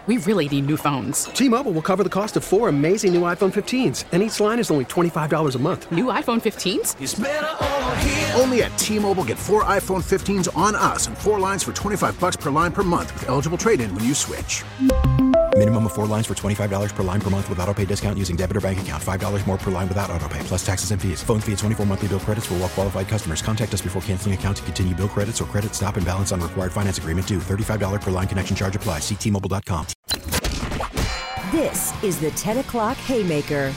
We really need new phones. T-Mobile will cover the cost of 4 amazing new iPhone 15s, and each line is only $25 a month. New iPhone 15s? It's better over here. Only at T-Mobile, get 4 iPhone 15s on us and 4 lines for $25 per line per month with eligible trade-in when you switch. Minimum of 4 lines for $25 per line per month with autopay discount using debit or bank account. $5 more per line without autopay, plus taxes and fees. Phone fee at 24 monthly bill credits for well-qualified customers. Contact us before canceling account to continue bill credits or credit stop and balance on required finance agreement due. $35 per line connection charge applies. See T-Mobile.com. This is the 10 o'clock Haymaker.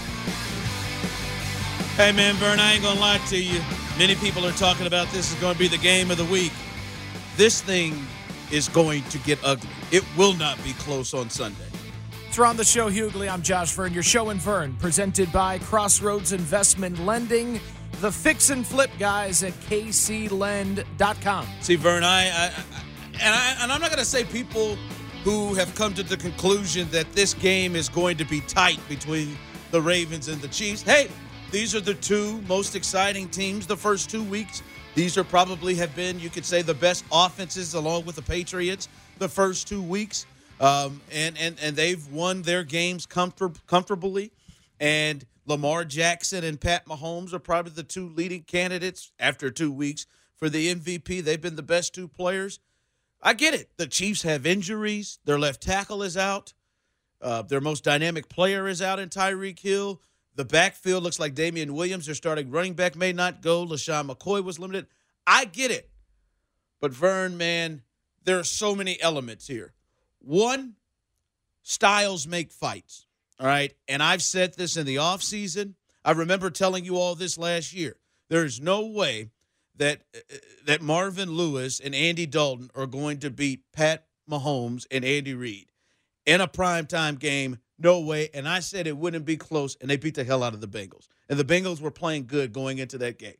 Hey, man, Vern, I ain't going to lie to you. Many people are talking about this is going to be the game of the week. This thing is going to get ugly. It will not be close on Sunday. It's on the show, Hughley. I'm Josh Vern, your show and Vern, presented by Crossroads Investment Lending, the fix and flip guys at kclend.com. See, Vern, I'm not going to say people who have come to the conclusion that this game is going to be tight between the Ravens and the Chiefs. Hey, these are the two most exciting teams the first 2 weeks. These are probably have been, you could say, the best offenses along with the Patriots the first 2 weeks. And they've won their games comfortably. And Lamar Jackson and Pat Mahomes are probably the two leading candidates after 2 weeks for the MVP. They've been the best two players. I get it. The Chiefs have injuries. Their left tackle is out. Their most dynamic player is out in Tyreek Hill. The backfield looks like Damian Williams. Their starting running back may not go. LaShawn McCoy was limited. I get it. But, Vern, man, there are so many elements here. One, styles make fights, all right? And I've said this in the offseason. I remember telling you all this last year. There is no way that Marvin Lewis and Andy Dalton are going to beat Pat Mahomes and Andy Reid in a primetime game. No way. And I said it wouldn't be close, and they beat the hell out of the Bengals. And the Bengals were playing good going into that game.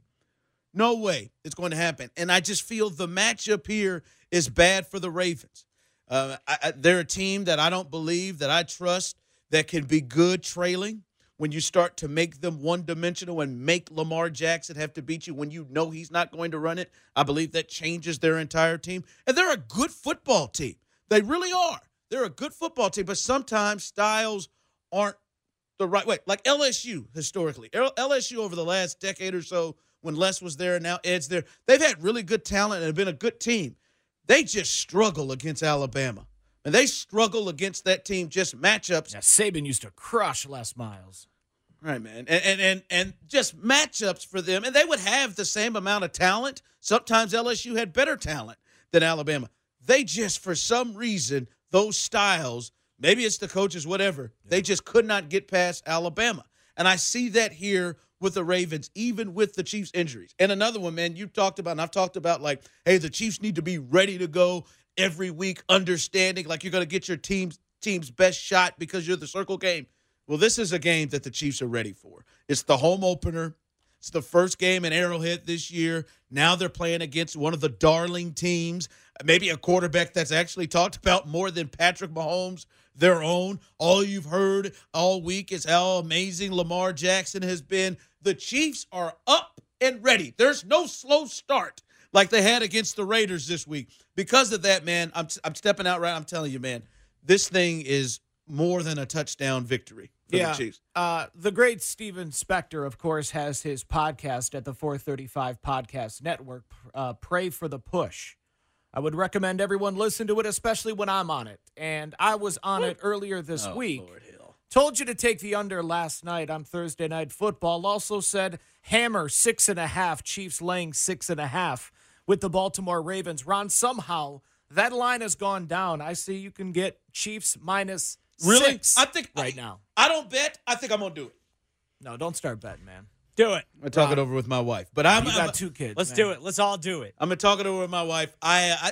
No way it's going to happen. And I just feel the matchup here is bad for the Ravens. They're a team that I don't believe, that I trust, that can be good trailing. When you start to make them one-dimensional and make Lamar Jackson have to beat you when you know he's not going to run it, I believe that changes their entire team. And they're a good football team. They really are. They're a good football team, but sometimes styles aren't the right way. Like LSU, historically. LSU over the last decade or so, when Les was there and now Ed's there, they've had really good talent and have been a good team. They just struggle against Alabama. And they struggle against that team, just matchups. Yeah, Saban used to crush Les Miles. Right, man. And just matchups for them. And they would have the same amount of talent. Sometimes LSU had better talent than Alabama. They just, for some reason, those styles, maybe it's the coaches, whatever, they just could not get past Alabama. And I see that here with the Ravens, even with the Chiefs' injuries. And another one, man, you talked about, and I've talked about, like, hey, the Chiefs need to be ready to go every week, understanding like you're going to get your team's best shot because you're the circle game. Well, this is a game that the Chiefs are ready for. It's the home opener. It's the first game in Arrowhead this year. Now they're playing against one of the darling teams, maybe a quarterback that's actually talked about more than Patrick Mahomes, their own. All you've heard all week is how amazing Lamar Jackson has been. The Chiefs are up and ready. There's no slow start like they had against the Raiders this week. Because of that, man, I'm stepping out right. I'm telling you, man, this thing is more than a touchdown victory for the Chiefs. The great Steven Spector, of course, has his podcast at the 435 Podcast Network, Pray for the Push. I would recommend everyone listen to it, especially when I'm on it. And I was on it earlier this week. Lord Hill. Told you to take the under last night on Thursday Night Football. Also said hammer 6.5, Chiefs laying 6.5 with the Baltimore Ravens. Ron, somehow that line has gone down. I see you can get Chiefs minus Really? 6 I think right now. I don't bet. I think I'm going to do it. No, don't start betting, man. Do it. I'm going to talk it over with my wife. But You got 2 kids. Let's man. do it. Let's all do it. I'm going to talk it over with my wife. I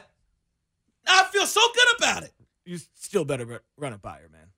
feel so good about it. You still better run it by her, man.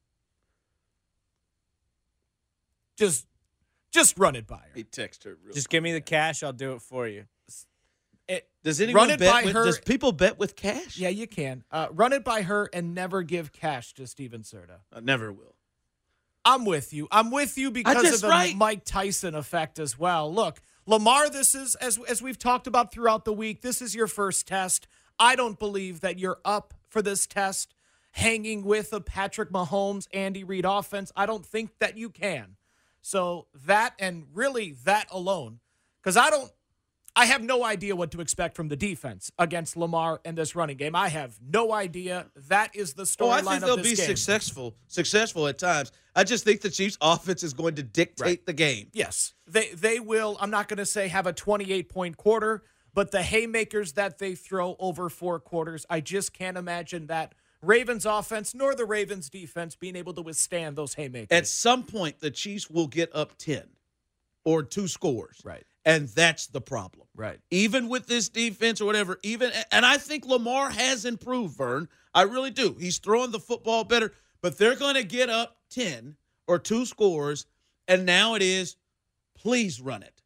Just run it by her. He texted her. Just give me the cash. I'll do it for you. Does anyone run it bet by with, her. Does people bet with cash? Yeah, you can. Run it by her and never give cash to Steven Serta. I never will. I'm with you. I'm with you because just of the right. Mike Tyson effect as well. Look, Lamar, this is, as we've talked about throughout the week, this is your first test. I don't believe that you're up for this test. hanging with a Patrick Mahomes, Andy Reid offense. I don't think that you can. So that, and really that alone, because I have no idea what to expect from the defense against Lamar and this running game. I have no idea. That is the storyline of this game. I think they'll be successful at times. I just think the Chiefs' offense is going to dictate the game. Yes, they will. I'm not going to say have a 28-point quarter, but the haymakers that they throw over 4 quarters, I just can't imagine that Ravens offense nor the Ravens defense being able to withstand those haymakers. At some point, the Chiefs will get up 10 or 2 scores. Right. And that's the problem. Right. Even with this defense or whatever, and I think Lamar has improved, Vern. I really do. He's throwing the football better, but they're going to get up 10 or 2 scores, and now it is, please run it.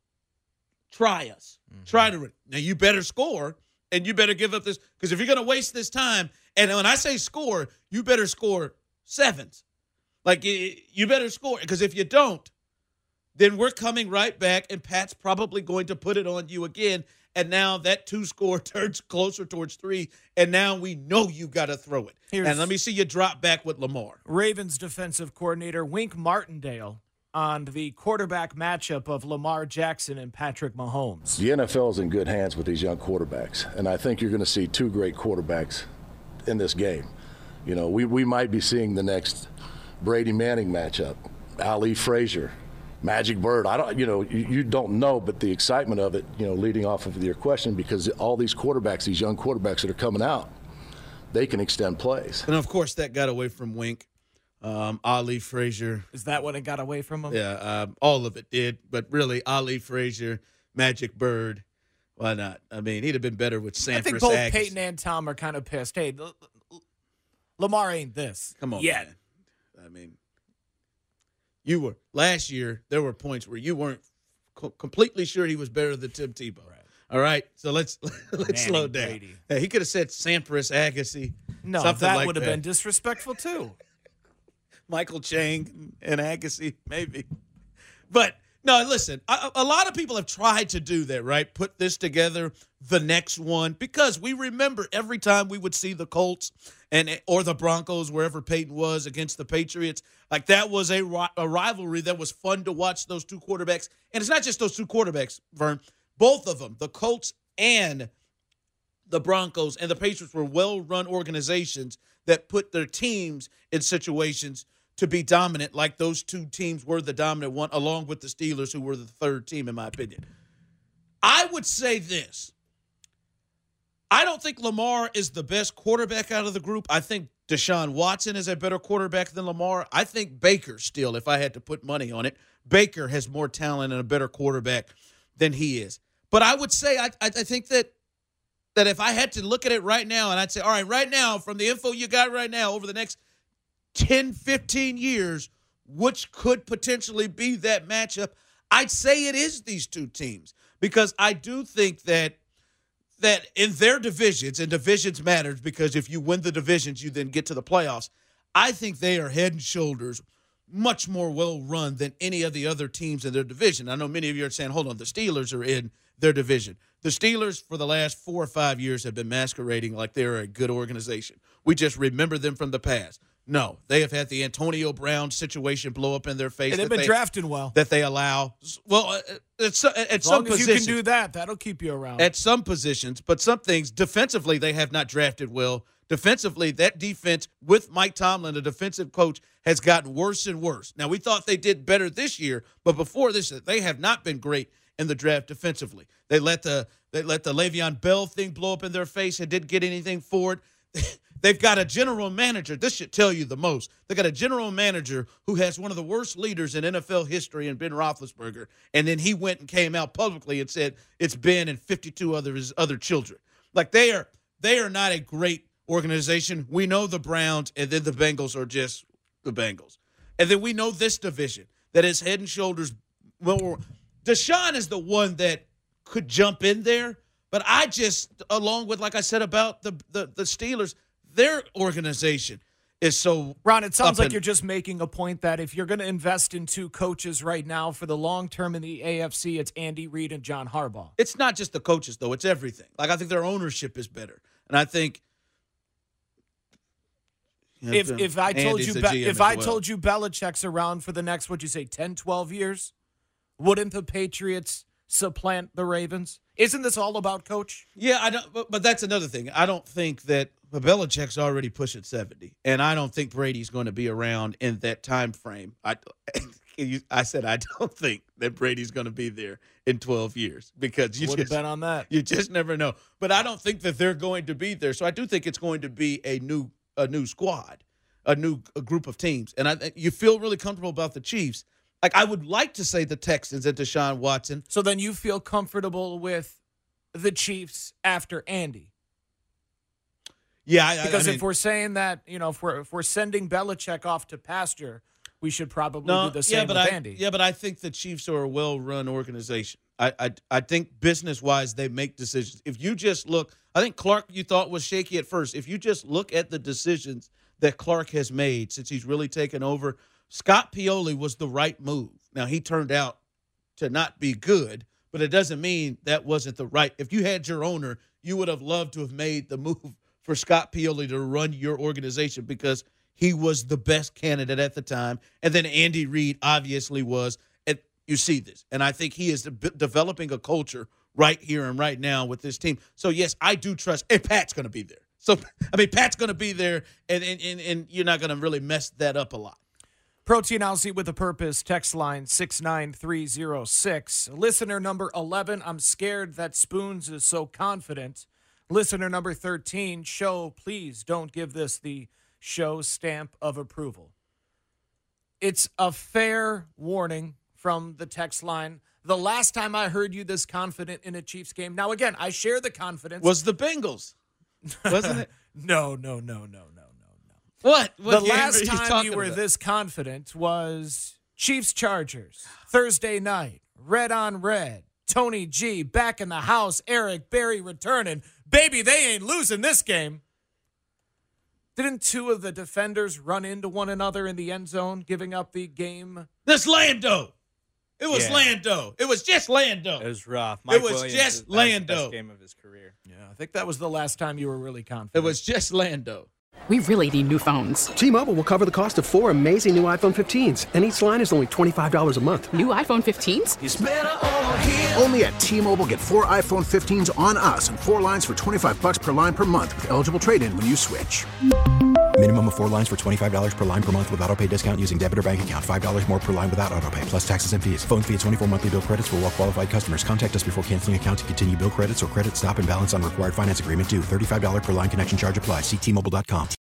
Try us. Try to run it. Now, you better score, and you better give up this, because if you're going to waste this time, and when I say score, you better score 7s. Like, you better score, because if you don't, then we're coming right back, and Pat's probably going to put it on you again. And now that 2 score turns closer towards 3, and now we know you got to throw it. And let me see you drop back with Lamar. Ravens defensive coordinator Wink Martindale on the quarterback matchup of Lamar Jackson and Patrick Mahomes. The NFL is in good hands with these young quarterbacks, and I think you're going to see 2 great quarterbacks in this game. You know, we might be seeing the next Brady Manning matchup, Ali Frazier, Magic Bird. You don't know, but the excitement of it, leading off of your question, because all these quarterbacks, these young quarterbacks that are coming out, they can extend plays. And of course, that got away from Wink. Ali Frazier. Is that when it got away from him? Yeah, all of it did. But really, Ali Frazier, Magic Bird, why not? I mean, he'd have been better with Sampras. I think both Peyton and Tom are kind of pissed. Hey, Lamar ain't this. Come on, yet. Man. I mean, you were last year. There were points where you weren't completely sure he was better than Tim Tebow. Right. All right, so let's slow down. Hey, he could have said Sampras, Agassi. No, something that like would have been disrespectful too. Michael Chang and Agassi, maybe. But no, listen. A lot of people have tried to do that, right? Put this together, the next one, because we remember every time we would see the Colts or the Broncos, wherever Peyton was, against the Patriots. Like, that was a rivalry that was fun to watch, those 2 quarterbacks. And it's not just those 2 quarterbacks, Vern. Both of them, the Colts and the Broncos and the Patriots, were well-run organizations that put their teams in situations to be dominant, like those 2 teams were the dominant one, along with the Steelers, who were the 3rd team, in my opinion. I would say this. I don't think Lamar is the best quarterback out of the group. I think Deshaun Watson is a better quarterback than Lamar. I think Baker still, if I had to put money on it, Baker has more talent and a better quarterback than he is. But I would say I think that if I had to look at it right now, and I'd say, all right, right now, from the info you got right now, over the next 10, 15 years, which could potentially be that matchup, I'd say it is these 2 teams. Because I do think that in their divisions, and divisions matters because if you win the divisions, you then get to the playoffs. I think they are head and shoulders much more well-run than any of the other teams in their division. I know many of you are saying, hold on, the Steelers are in their division. The Steelers, for the last 4 or 5 years, have been masquerading like they're a good organization. We just remember them from the past. No, they have had the Antonio Brown situation blow up in their face. And they've been drafting well. That they allow. Well, at some positions. As long as you can do that, that'll keep you around. At some positions, but some things, defensively, they have not drafted well. Defensively, that defense with Mike Tomlin, the defensive coach, has gotten worse and worse. Now, we thought they did better this year, but before this, they have not been great in the draft defensively. They let the Le'Veon Bell thing blow up in their face and didn't get anything for it. They've got a general manager. This should tell you the most. They got a general manager who has one of the worst leaders in NFL history in Ben Roethlisberger. And then he went and came out publicly and said it's Ben and 52 other children. Like, they are not a great organization. We know the Browns, and then the Bengals are just the Bengals. And then we know this division that is head and shoulders. Well, Deshaun is the one that could jump in there. But I just, along with, like I said about the Steelers, their organization is so. Ron, it sounds like you're just making a point that if you're going to invest in 2 coaches right now for the long term in the AFC, it's Andy Reid and John Harbaugh. It's not just the coaches, though. It's everything. Like, I think their ownership is better. And I think If I told Andy's you the GM if as I well. told you Belichick's around for the next, what'd you say, 10, 12 years, wouldn't the Patriots supplant the Ravens? Isn't this all about coach? Yeah, I don't. But that's another thing. I don't think that Belichick's already pushing 70, and I don't think Brady's going to be around in that time frame. I said I don't think that Brady's going to be there in 12 years because you Wouldn't bet on that. You just never know. But I don't think that they're going to be there. So I do think it's going to be a new squad, a group of teams, and you feel really comfortable about the Chiefs. Like, I would like to say the Texans and Deshaun Watson. So then you feel comfortable with the Chiefs after Andy? Yeah, because I mean, if we're saying that, if we're sending Belichick off to pasture, we should probably do the same with Andy. Yeah, but I think the Chiefs are a well-run organization. I think business-wise they make decisions. If you just look, I think Clark you thought was shaky at first. If you just look at the decisions that Clark has made since he's really taken over, Scott Pioli was the right move. Now, he turned out to not be good, but it doesn't mean that wasn't the right. If you had your owner, you would have loved to have made the move for Scott Pioli to run your organization because he was the best candidate at the time. And then Andy Reid obviously was. And you see this. And I think he is developing a culture right here and right now with this team. So, yes, I do trust. And Pat's going to be there. So, I mean, Pat's going to be there, and you're not going to really mess that up a lot. Protein Algae with a Purpose, text line 69306. Listener number 11, I'm scared that Spoons is so confident. Listener number 13, show, please don't give this the show stamp of approval. It's a fair warning from the text line. The last time I heard you this confident in a Chiefs game, now again, I share the confidence. Was the Bengals, wasn't it? No. What The game last are you time talking you were about? this confident was Chiefs-Chargers, Thursday night, red on red. Tony G back in the house, Eric Berry returning. Baby, they ain't losing this game. Didn't two of the defenders run into one another in the end zone, giving up the game? This Lando. It was Lando. It was just Lando. It was rough. It was just Lando. Best game of his career. Yeah, I think that was the last time you were really confident. It was just Lando. We really need new phones. T-Mobile will cover the cost of 4 amazing new iPhone 15s, and each line is only $25 a month. New iPhone 15s? Only at T-Mobile, get 4 iPhone 15s on us and 4 lines for $25 per line per month with eligible trade-in when you switch. Minimum of 4 lines for $25 per line per month with autopay discount using debit or bank account. $5 more per line without autopay, plus taxes and fees. Phone fee at 24 monthly bill credits for well-qualified customers. Contact us before canceling account to continue bill credits or credit stop and balance on required finance agreement due. $35 per line connection charge applies. See T-Mobile.com.